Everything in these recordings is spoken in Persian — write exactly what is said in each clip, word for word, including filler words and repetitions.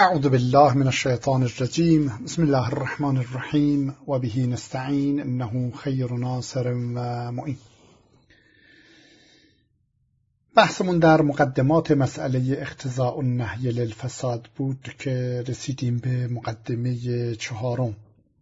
اعوذ بالله من الشیطان الرجیم. بسم الله الرحمن الرحیم و به نستعین انه خیر ناصر و معین. بحثمون در مقدمات مسئله اقتضاء النهی للفساد بود که رسیدیم به مقدمه چهارم.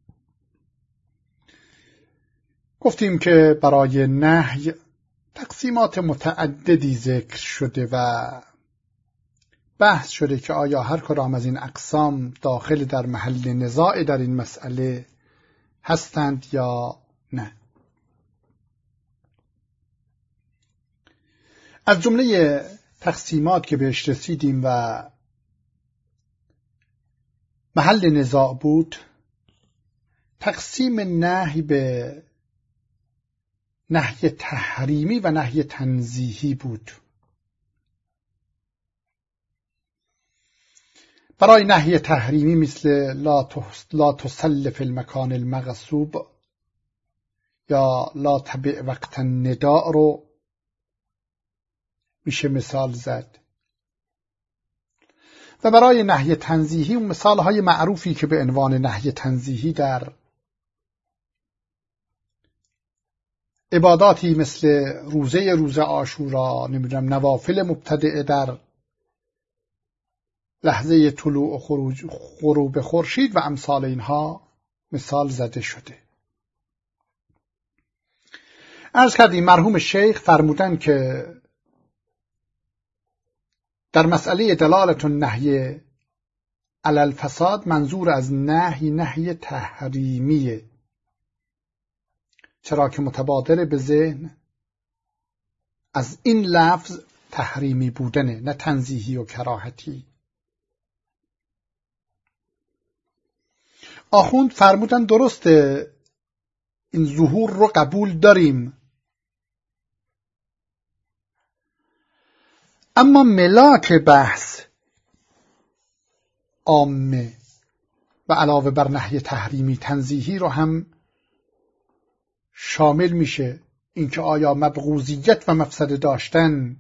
گفتیم که برای نهی تقسیمات متعددی ذکر شده و بحث شده که آیا هر کدام از این اقسام داخل در محل نزاع در این مسئله هستند یا نه. از جمله تقسیمات که بهش رسیدیم و محل نزاع بود، تقسیم نهی به نهی تحریمی و نهی تنزیهی بود. برای نهی تحریمی مثل لا تسل فی المکان المغصوب یا لا تبع وقت النداء رو میشه مثال زد. و برای نهی تنزیهی اون مثال های معروفی که به عنوان نهی تنزیهی در عباداتی مثل روزه روزه عاشورا، نمیدونم نوافل مبتدئه در لحظه طلوع و خروج غروب خورشید و امثال اینها مثال زده شده. عرض کردیم مرحوم شیخ فرمودن که در مسئله دلالت النهی علی الفساد منظور از نهی نهی تحریمیه، چرا که متبادر به ذهن از این لفظ تحریمی بودنه، نه تنزیهی و کراهتی. آخوند فرمودن درسته این ظهور رو قبول داریم، اما ملاک بحث عامه و علاوه بر نهی تحریمی تنزیهی رو هم شامل میشه، اینکه آیا مبغوضیت و مفسده داشتن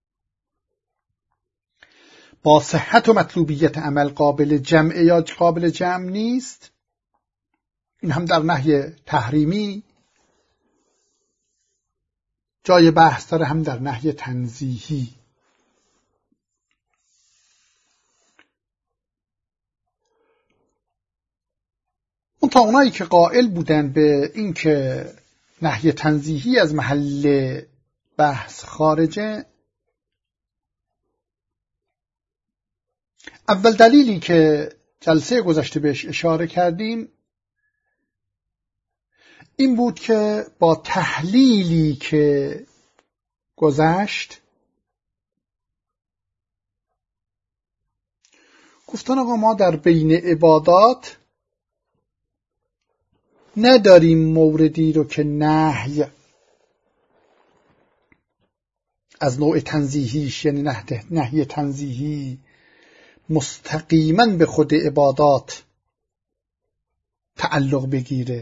با صحت و مطلوبیت عمل قابل جمع یا قابل جمع نیست. این هم در نهی تحریمی جای بحث داره، هم در نهی تنزیهی. اون تا اونایی که قائل بودن به این که نهی تنزیهی از محل بحث خارجه، اول دلیلی که جلسه گذشته بهش اشاره کردیم این بود که با تحلیلی که گذشت گفتن آقا ما در بین عبادات نداریم موردی رو که نهی از نوع تنزیهیش، یعنی نهی تنزیهی مستقیما به خود عبادات تعلق بگیره.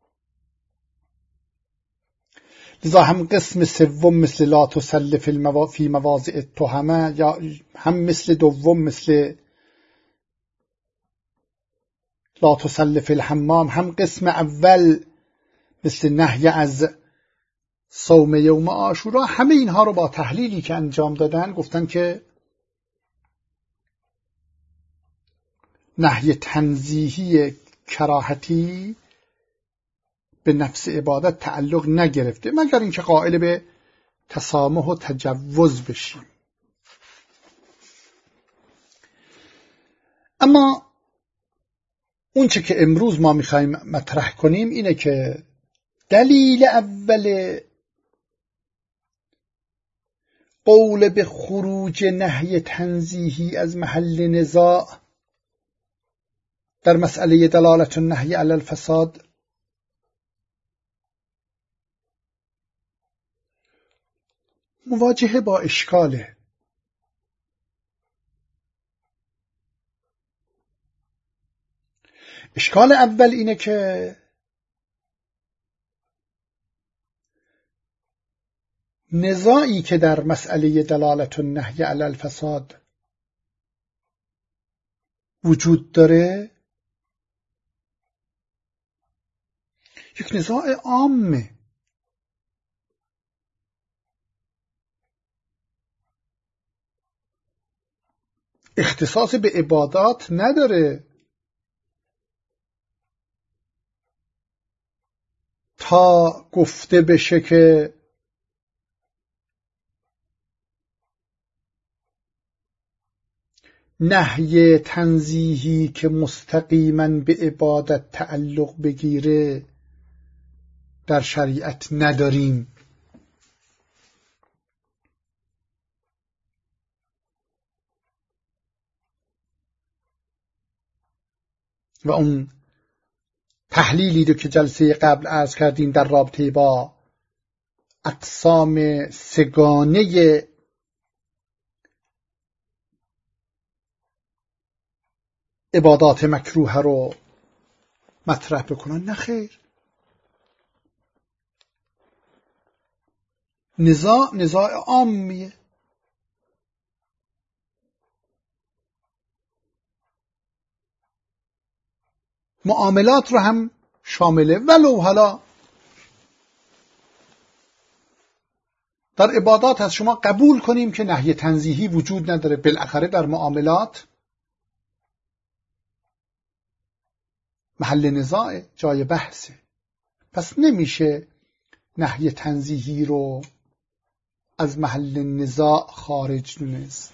لذا هم قسم سوم مثل لا تسل فی الموا... فی مواضع التهمه، یا هم مثل دوم مثل لا تسل فی الحمام، هم قسم اول مثل نهی از صوم یوم عاشورا، همه اینها رو با تحلیلی که انجام دادن گفتن که نهی تنزیهی کراهتی به نفس عبادت تعلق نگرفته، مگر اینکه قائل به تسامح و تجوز بشیم. اما اون چه که امروز ما میخوایم مطرح کنیم اینه که دلیل اول قول به خروج نهی تنزیهی از محل نزاع در مسئله دلالت النهی علی الفساد مواجهه با اشکاله. اشکال اول اینه که نزاعی که در مسئله دلالت النهی علی الفساد وجود داره یک نزاع عامه. اختصاص به عبادات نداره. تا گفته بشه که نهی تنزیهی که مستقیما به عبادت تعلق بگیره در شریعت نداریم. و اون تحلیلی رو که جلسه قبل عرض کردیم در رابطه با اقسام سگانه عبادات مکروه رو مطرح بکنن، نه خیر. نزاع نزاع عامیه. معاملات رو هم شامله، ولو حالا در عبادات از شما قبول کنیم که نهی تنزیهی وجود نداره، بالاخره در معاملات محل نزاع، جای بحثه. پس نمیشه نهی تنزیهی رو از محل نزاع خارج دونست.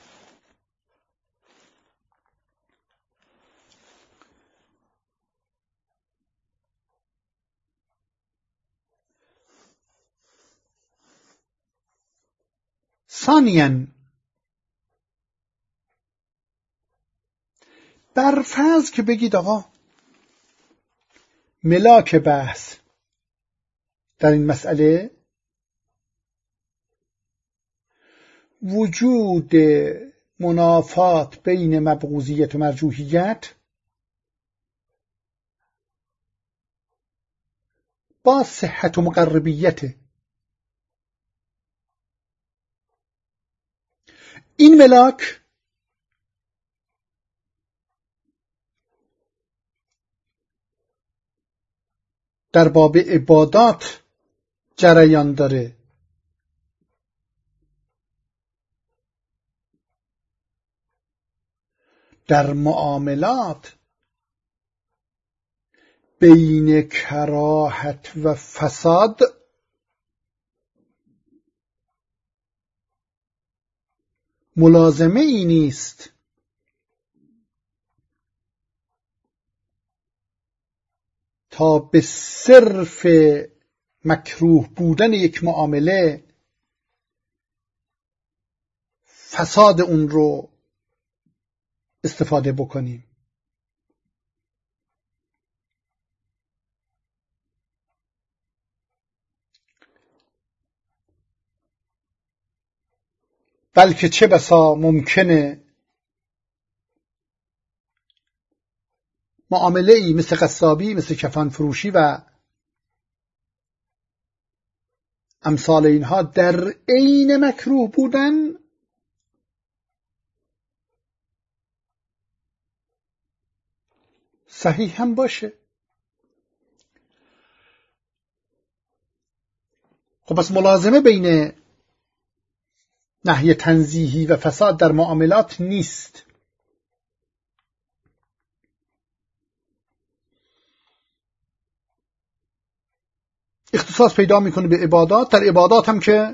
ثانیاً بر فرض که بگید آقا ملاک بحث در این مسئله وجود منافات بین مبغوضیت و مرجوحیت با صحت و مقربیت. این ملاک در باب عبادات جریان داره، در معاملات بین کراهت و فساد ملازمه ای نیست. تا به صرف مکروه بودن یک معامله فساد اون رو استفاده بکنیم. بلکه چه بسا ممکنه معامله ای مثل قصابی، مثل کفن فروشی و امثال اینها در عین مکروه بودن صحیح هم باشه. خب پس ملازمه بین نهی تنزیهی و فساد در معاملات نیست. اختصاص پیدا میکنه به عبادات. در عبادات هم که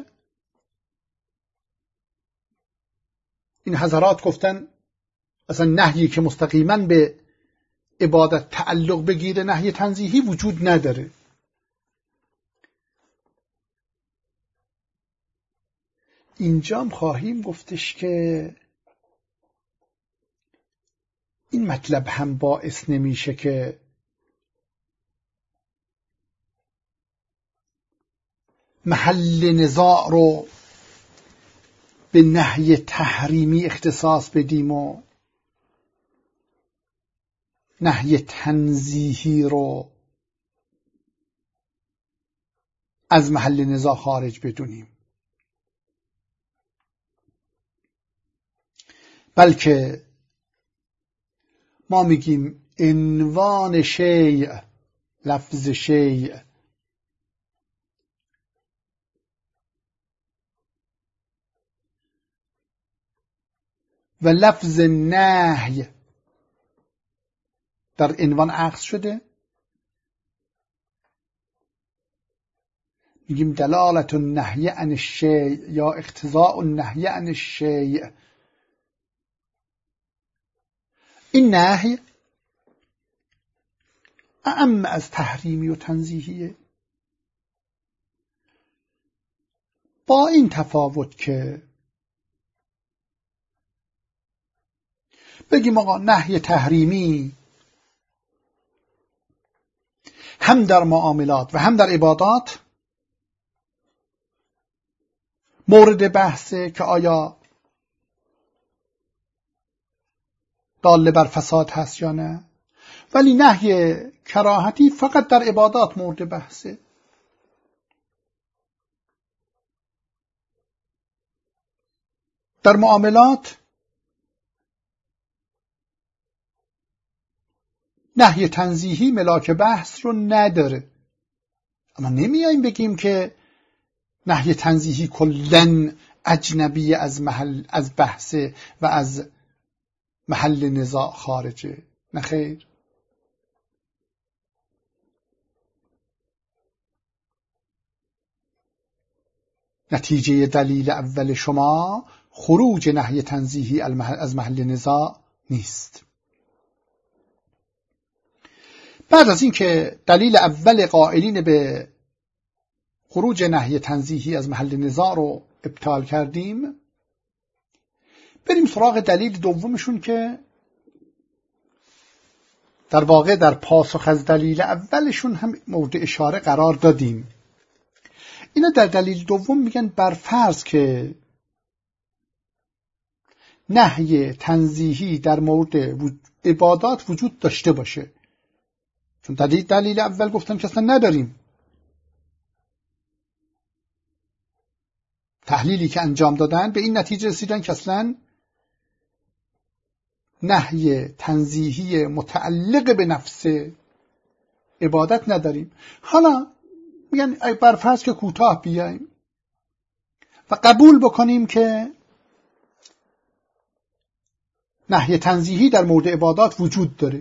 این حضرات گفتن اصلا نهیی که مستقیما به عبادت تعلق بگیره نهی تنزیهی وجود نداره. اینجام خواهیم گفتش که این مطلب هم باعث نمیشه که محل نزاع رو به نهی تحریمی اختصاص بدیم و نهی تنزیهی رو از محل نزاع خارج بدونیم، بلکه ما میگیم عنوان شیء، لفظ شیء. و لفظ نهی در عنوان عکس شده، میگیم دلالت النهی عن الشیء یا اقتضاء النهی عن الشیء. این نهی اعم از تحریمی و تنزیهیه، با این تفاوت که بگیم آقا نهی تحریمی هم در معاملات و هم در عبادات مورد بحثه که آیا دال بر فساد هست یا نه، ولی نهی کراهتی فقط در عبادات مورد بحثه. در معاملات نهی تنزیهی ملاک بحث رو نداره. اما نمیاییم بگیم که نهی تنزیهی کلاً اجنبی از محل از بحث و از محل نزاع خارجه. نه خیر. نتیجه دلیل اول شما خروج نهی تنزیهی از محل نزاع نیست. بعد از این که دلیل اول قائلین به خروج نهی تنزیهی از محل نزاع رو ابطال کردیم، بریم سراغ دلیل دومشون که در واقع در پاسخ از دلیل اولشون هم مورد اشاره قرار دادیم. اینا در دلیل دوم میگن بر فرض که نهی تنزیهی در مورد عبادات وجود داشته باشه، چون دلیل دلیل اول گفتن که اصلا نداریم، تحلیلی که انجام دادن به این نتیجه رسیدن که اصلا نهی تنزیهی متعلق به نفس عبادت نداریم. حالا میگن بر فرض که کوتاه بیاییم و قبول بکنیم که نهی تنزیهی در مورد عبادات وجود داره،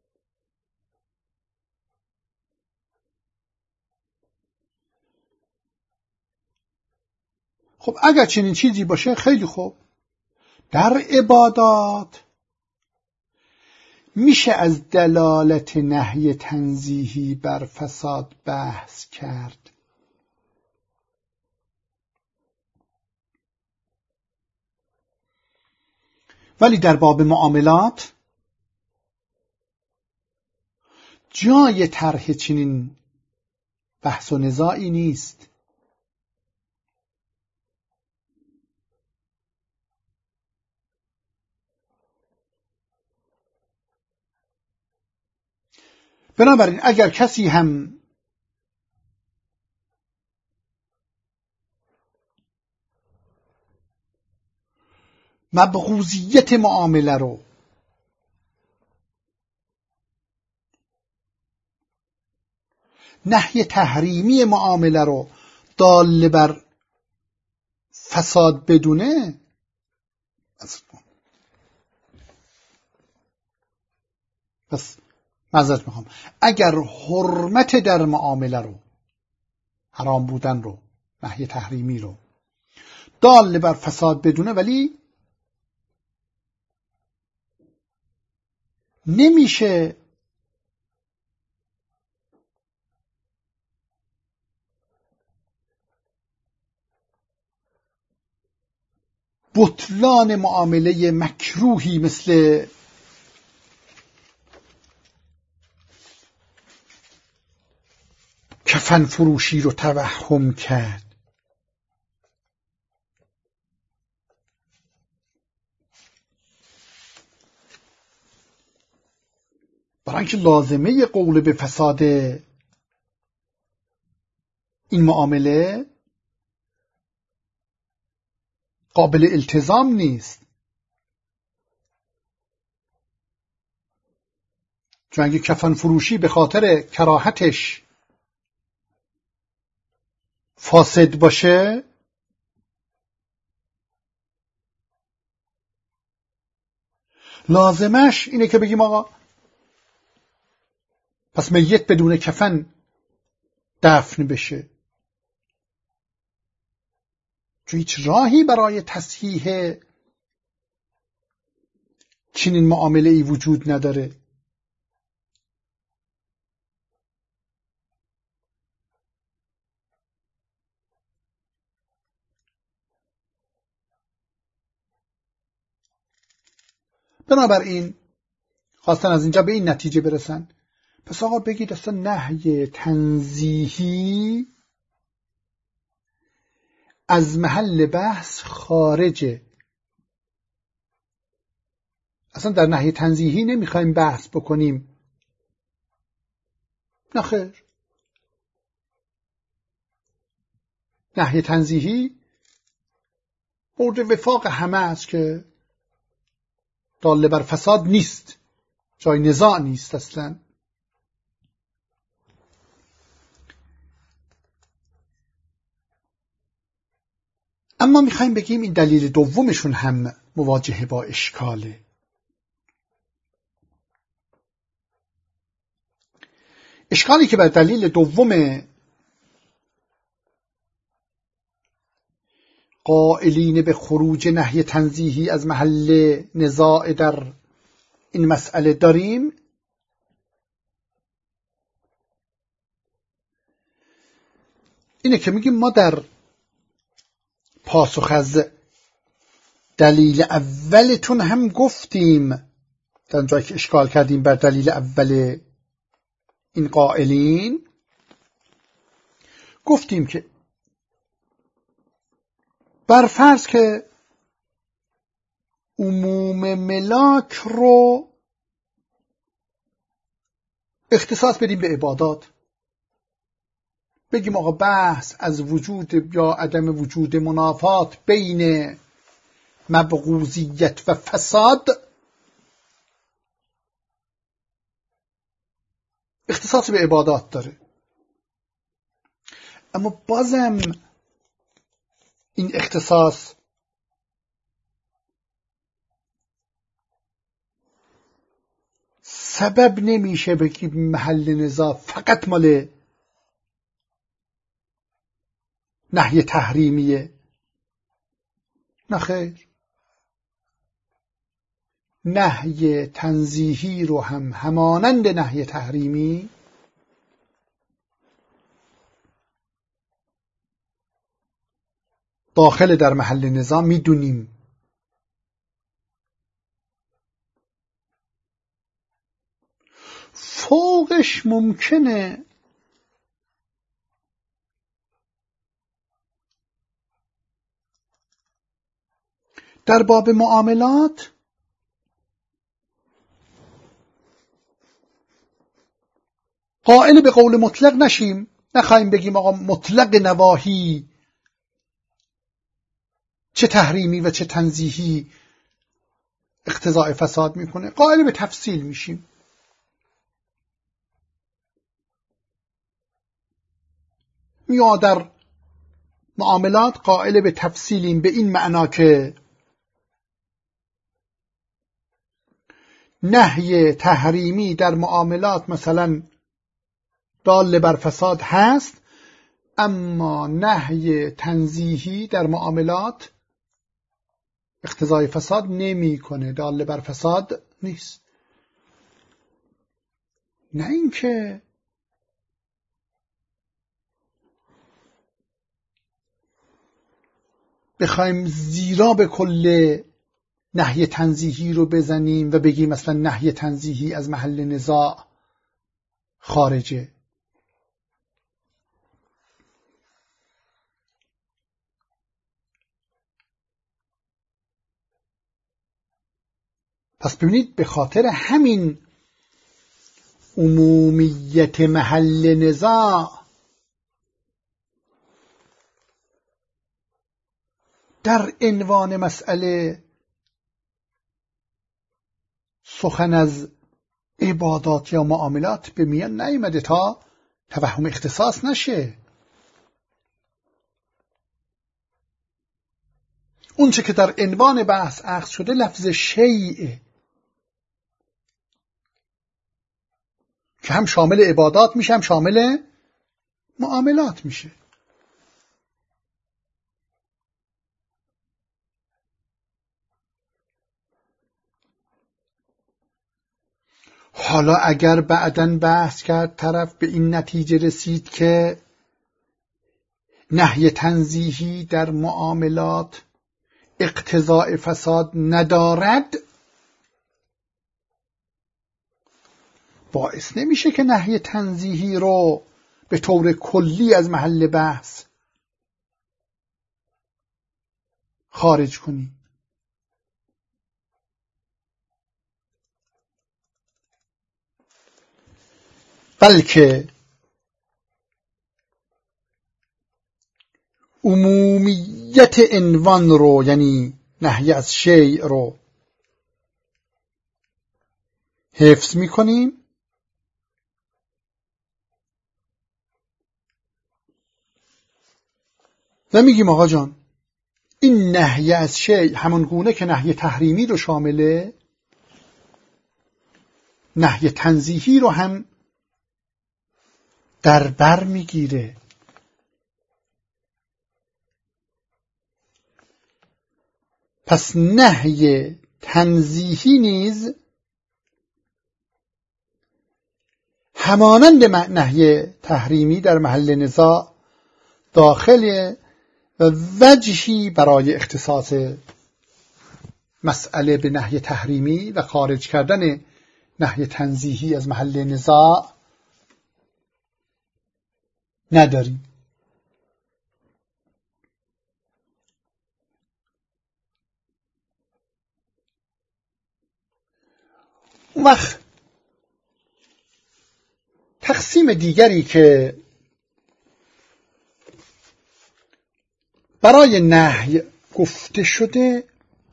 خب اگر چنین چیزی باشه خیلی خوب. در عبادات میشه از دلالت نهی تنزیهی بر فساد بحث کرد. ولی در باب معاملات جای طرح چنین بحث و نزاعی نیست. بنابراین اگر کسی هم مبغوضیت معامله رو نهی تحریمی معامله رو دال بر فساد بدونه، بس معذرت میخوام، اگر حرمت در معامله رو، حرام بودن رو، نهی تحریمی رو دال بر فساد بدونه، ولی نمیشه بطلان معامله مکروهی مثل کفن فروشی رو توهم کرد. برای اینکه لازمه قول به فساد این معامله قابل التزام نیست. چون اگه کفن فروشی به خاطر کراهتش فاسد باشه، لازمش اینه که بگیم آقا پس میت بدون کفن دفن بشه، چون هیچ راهی برای تصحیح چنین معامله ای وجود نداره. بنابراین خواستن از اینجا به این نتیجه برسن پس آقا بگید اصلا نهی تنزیهی از محل بحث خارجه. اصلا در نهی تنزیهی نمیخوایم بحث بکنیم. نه خیر، نهی تنزیهی مورد وفاق همه است که دال بر فساد نیست، جای نزاع نیست اصلا. اما میخوایم بگیم این دلیل دومشون هم مواجهه با اشکاله. اشکالی که بر دلیل دوم قائلین به خروج نهی تنزیهی از محل نزاع در این مسئله داریم اینه که میگیم ما در پاسخ از دلیل اولتون هم گفتیم، در جایی که اشکال کردیم بر دلیل اول این قائلین، گفتیم که بر فرض که عموم ملاک رو اختصاص بدیم به عبادات، بگیم آقا بحث از وجود یا عدم وجود منافات بین مبغوضیت و فساد اختصاص به عبادات داره. اما بازم این اختصاص سبب نمیشه بگیم محل نزاع فقط مال نهی تحریمیه. نه خیر، نهی تنزیهی رو هم همانند نهی تحریمی داخل در محل نزاع میدونیم. فوقش ممکنه در باب معاملات قائل به قول مطلق نشیم، نخواهیم بگیم آقا مطلق نواهی چه تحریمی و چه تنزیهی اقتضاء فساد میکنه، قائل به تفصیل میشیم. یا در معاملات قائل به تفصیلیم به این معنا که نهی تحریمی در معاملات مثلا دال بر فساد هست، اما نهی تنزیهی در معاملات اقتضای فساد نمی کنه، دال بر فساد نیست. نه اینکه بخوایم زیرا به کل نهی تنزیهی رو بزنیم و بگیم مثلا نهی تنزیهی از محل نزاع خارجه. پس ببینید به خاطر همین عمومیت محل نزاع در عنوان مسئله سخن از عبادات یا معاملات به میان نیامده تا توهم اختصاص نشه. اون چه که در عنوان بحث اخذ شده لفظ شیء که هم شامل عبادات میشه هم شامل معاملات میشه. حالا اگر بعداً بحث کرد طرف به این نتیجه رسید که نهی تنزیهی در معاملات اقتضاء فساد ندارد، باعث نمیشه که نهی تنزیهی رو به طور کلی از محل بحث خارج کنی. بلکه عمومیت عنوان رو، یعنی نهی از شیء رو حفظ میکنیم و میگیم آقا جان این نهی از شیء همون گونه که نهی تحریمی رو شامله، نهی تنزیهی رو هم در بر میگیره. پس نهی تنزیهی نیز همانند نهی تحریمی در محل نزاع داخل و وجهی برای اختصاص مسئله به نهی تحریمی و خارج کردن نهی تنزیهی از محل نزاع نداریم. اون وقت تقسیم دیگری که برای نهی گفته شده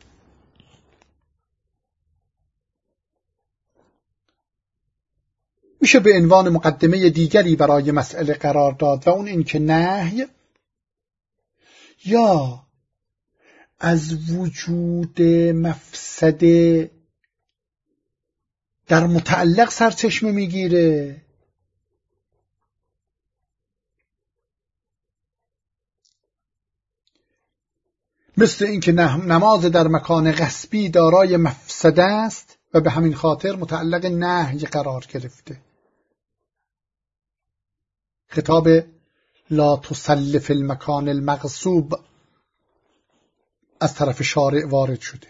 میشه به عنوان مقدمه دیگری برای مسئله قرار داد و اون این که نهی یا از وجود مفسده در متعلق سرچشمه میگیره مثل اینکه نماز در مکان غصبی دارای مفسده است و به همین خاطر متعلق نهی قرار گرفته. خطاب لا تصل فی المکان المغصوب از طرف شارع وارد شده.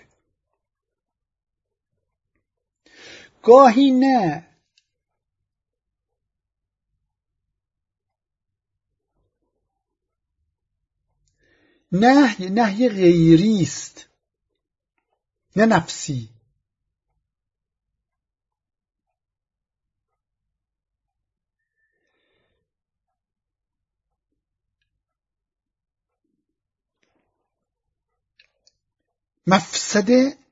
گاهی نه، نهی نهی غیری است نه نفسی. مفسده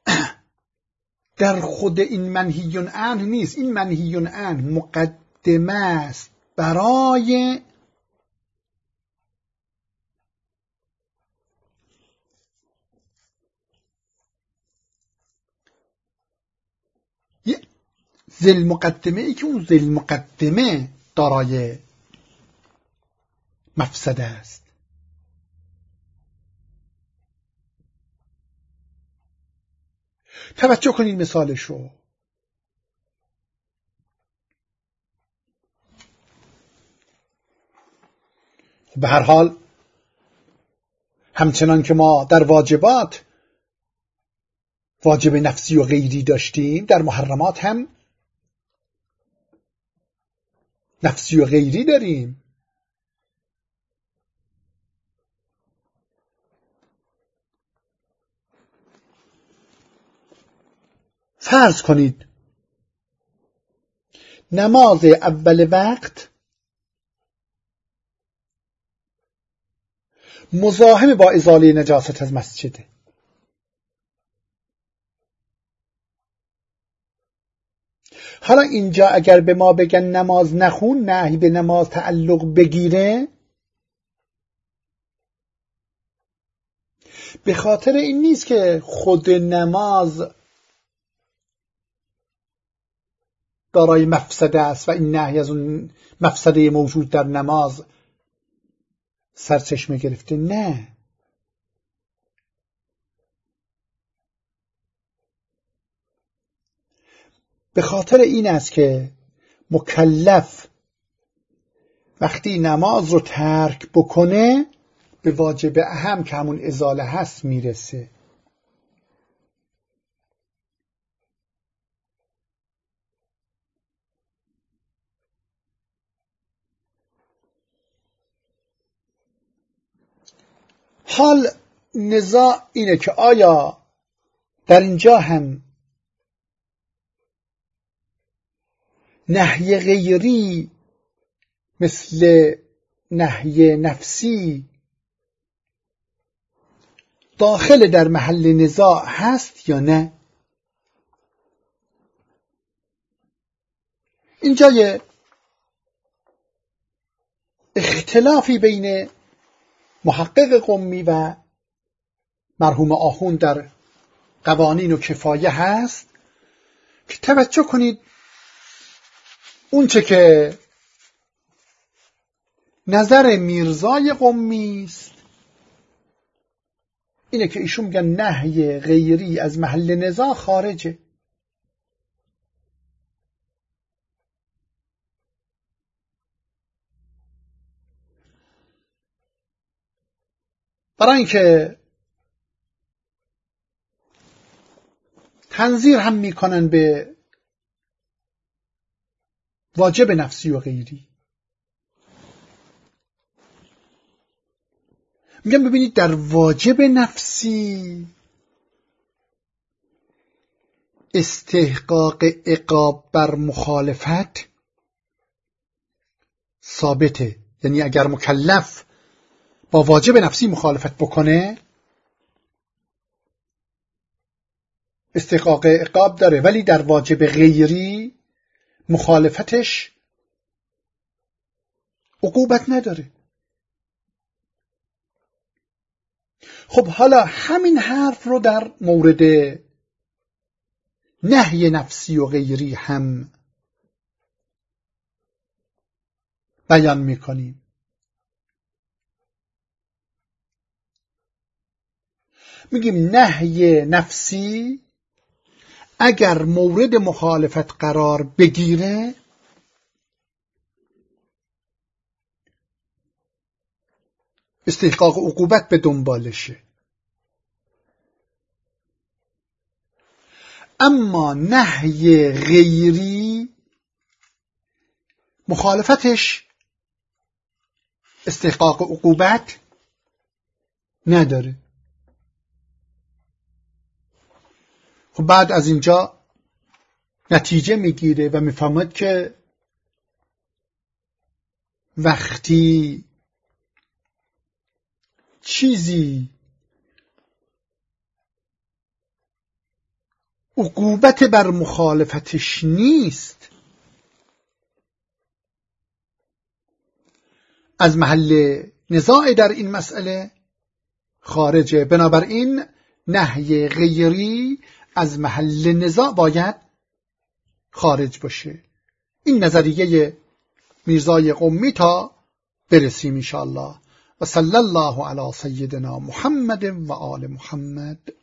در خود این منهی عنه نیست. این منهی عنه مقدمه است برای ذل مقدمه ای که اون ذل مقدمه دارای مفسده است. توجه کنید مثالشو. به هر حال همچنان که ما در واجبات واجب نفسی و غیری داشتیم، در محرمات هم نفسی و غیری داریم. فرض کنید نماز اول وقت مزاحم با ازاله نجاست از مسجده. حالا اینجا اگر به ما بگن نماز نخون، نهی به نماز تعلق بگیره، به خاطر این نیست که خود نماز دارای مفسده است و این نهی از اون مفسده موجود در نماز سرچشمه گرفته. نه، به خاطر این است که مکلف وقتی نماز رو ترک بکنه به واجب اهم که همون ازاله هست میرسه. حال نزاع اینه که آیا در اینجا هم نهی غیری مثل نهی نفسی داخل در محل نزاع هست یا نه؟ اینجا یه اختلافی بین محقق قمی و مرحوم آخوند در قوانین و کفایه هست که توجه کنید اون چه که نظر میرزای قمی است اینه که ایشون میگن نهی غیری از محل نزاع خارجه. برای اینکه تنظیر هم میکنن به واجب نفسی و غیری. میگم ببینید در واجب نفسی استحقاق عقاب بر مخالفت ثابته، یعنی اگر مکلف با واجب نفسی مخالفت بکنه استحقاق عقاب داره، ولی در واجب غیری مخالفتش عقوبت نداره. خب حالا همین حرف رو در مورد نهی نفسی و غیری هم بیان میکنیم. میگیم نهی نفسی اگر مورد مخالفت قرار بگیره استحقاق عقوبت به دنبالشه، اما نهی غیری مخالفتش استحقاق عقوبت نداره. خب بعد از اینجا نتیجه میگیره و میفهمد که وقتی چیزی عقوبت بر مخالفتش نیست از محل نزاع در این مسئله خارجه، بنابراین نهی غیری از محل نزاع باید خارج باشه. این نظریه میرزای قمی تا برسیم انشاءالله. و صلی الله علی سیدنا محمد و آل محمد.